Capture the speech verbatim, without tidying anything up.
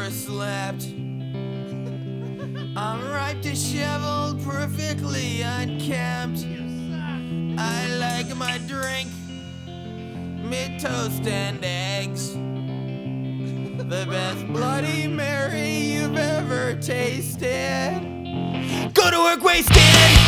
never slept. I'm ripe, disheveled, perfectly unkempt. I like my drink mid toast and eggs. The best Bloody Mary you've ever tasted. Go to work wasted.